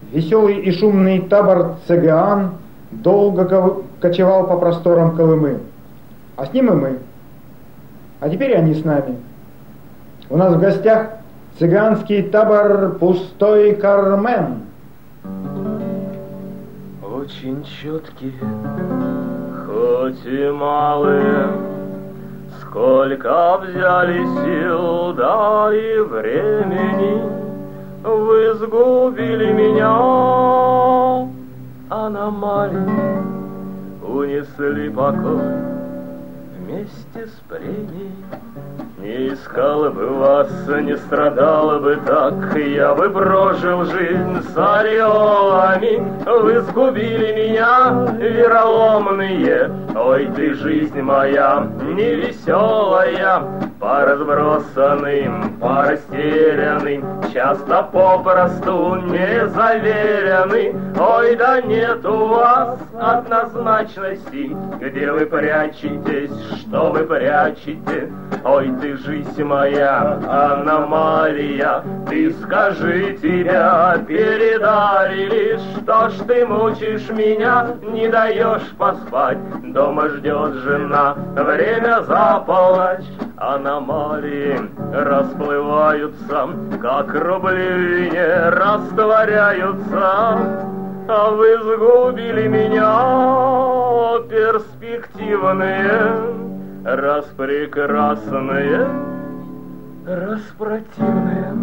Веселый и шумный табор цыган долго кочевал по просторам Колымы, а с ним и мы. А теперь они с нами. У нас в гостях цыганский табор «Пустой Кармен». Очень четкие, хоть и малые, сколько взяли сил, да и времени, вы сгубили меня, аномалии унесли покой вместе с премией. Не искал бы вас, не страдал бы так, я бы прожил жизнь с ореолами. Вы сгубили меня, вероломные, ой ты, жизнь моя невеселая. По разбросанным, по растерянным, часто попросту не заверены. Ой, да нет у вас однозначности, где вы прячетесь, что вы прячете. Ой, ты, жизнь моя, аномалия, ты скажи, тебя передарили, что ж ты мучишь меня, не даешь поспать, дома ждет жена, время за полночь. Аномалии расплываются, как рубли в вине растворяются, а вы сгубили меня, перспективные, распрекрасные, распротивные.